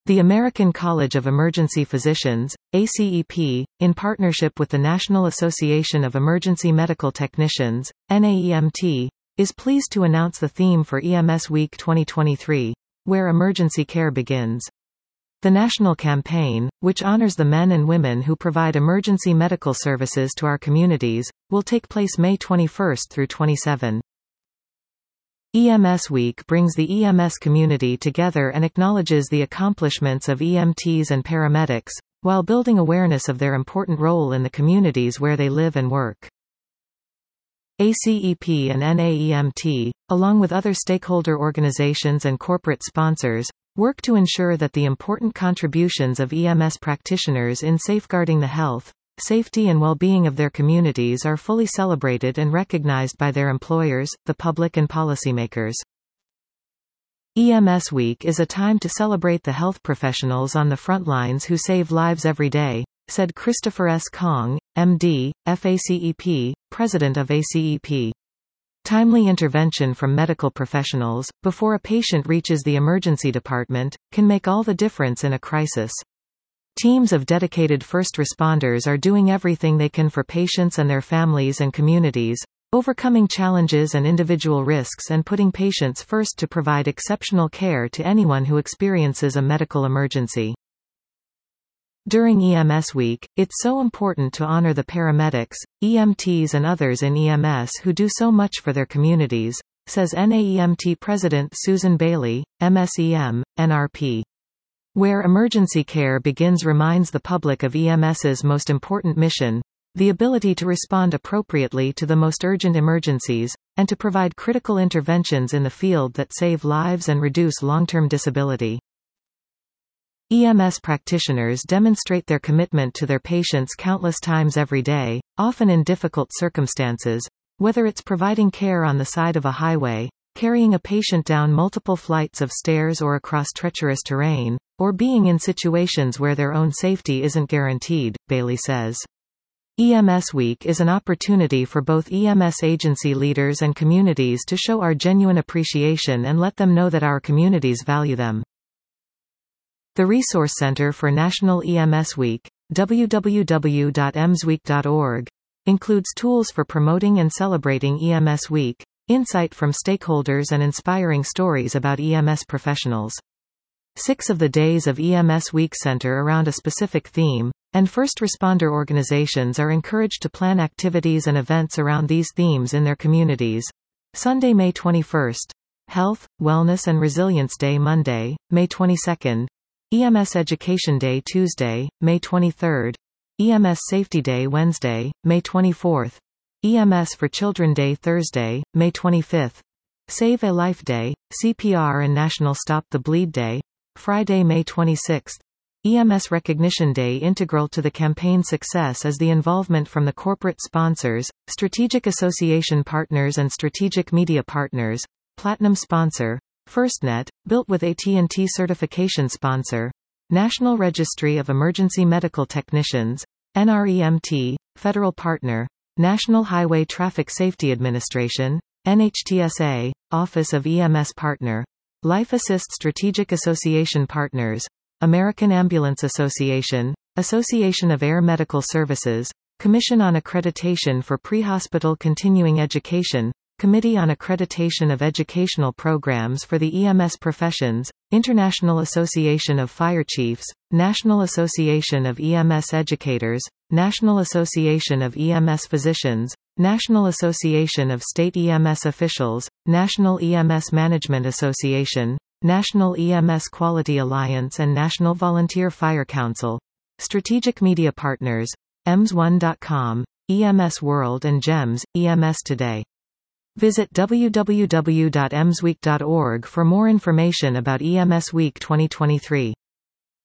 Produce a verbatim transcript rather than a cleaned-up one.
The American College of Emergency Physicians, A C E P, in partnership with the National Association of Emergency Medical Technicians, N A E M T, is pleased to announce the theme for E M S Week twenty twenty-three, Where Emergency Care Begins. The national campaign, which honors the men and women who provide emergency medical services to our communities, will take place May twenty-first through twenty-seventh. E M S Week brings the E M S community together and acknowledges the accomplishments of E M Ts and paramedics, while building awareness of their important role in the communities where they live and work. A C E P and N A E M T, along with other stakeholder organizations and corporate sponsors, work to ensure that the important contributions of E M S practitioners in safeguarding the health, safety and well-being of their communities are fully celebrated and recognized by their employers, the public and policymakers. E M S Week is a time to celebrate the health professionals on the front lines who save lives every day, said Christopher S. Kong, M D, F A C E P, President of A C E P. Timely intervention from medical professionals, before a patient reaches the emergency department, can make all the difference in a crisis. Teams of dedicated first responders are doing everything they can for patients and their families and communities, overcoming challenges and individual risks and putting patients first to provide exceptional care to anyone who experiences a medical emergency. During E M S Week, it's so important to honor the paramedics, E M Ts and others in E M S who do so much for their communities, says N A E M T President Susan Bailey, M S E M, N R P. Where Emergency Care Begins reminds the public of E M S's most important mission, the ability to respond appropriately to the most urgent emergencies, and to provide critical interventions in the field that save lives and reduce long-term disability. E M S practitioners demonstrate their commitment to their patients countless times every day, often in difficult circumstances, whether it's providing care on the side of a highway, carrying a patient down multiple flights of stairs or across treacherous terrain, or being in situations where their own safety isn't guaranteed, Bailey says. E M S Week is an opportunity for both E M S agency leaders and communities to show our genuine appreciation and let them know that our communities value them. The Resource Center for National E M S Week, w w w dot e m s week dot org, includes tools for promoting and celebrating E M S Week, insight from stakeholders and inspiring stories about E M S professionals. Six of the days of E M S Week center around a specific theme, and first responder organizations are encouraged to plan activities and events around these themes in their communities. Sunday, May twenty-first. Health, Wellness and Resilience Day Monday, May twenty-second. E M S Education Day Tuesday, May twenty-third. E M S Safety Day Wednesday, May twenty-fourth. E M S for Children Day Thursday, May twenty-fifth. Save a Life Day, C P R and National Stop the Bleed Day, Friday, May twenty-sixth. E M S Recognition Day. Integral to the campaign's success is the involvement from the corporate sponsors, strategic association partners and strategic media partners. Platinum sponsor, FirstNet, built with A T and T certification sponsor, National Registry of Emergency Medical Technicians, N R E M T, federal partner, National Highway Traffic Safety Administration, N H T S A, Office of E M S Partner, Life Assist Strategic Association Partners, American Ambulance Association, Association of Air Medical Services, Commission on Accreditation for Pre-Hospital Continuing Education, Committee on Accreditation of Educational Programs for the E M S Professions, International Association of Fire Chiefs, National Association of E M S Educators, National Association of E M S Physicians, National Association of State E M S Officials, National E M S Management Association, National E M S Quality Alliance and National Volunteer Fire Council. Strategic Media Partners, E M S one dot com, E M S World and GEMS, E M S Today. Visit w w w dot e m s week dot org for more information about E M S Week twenty twenty-three.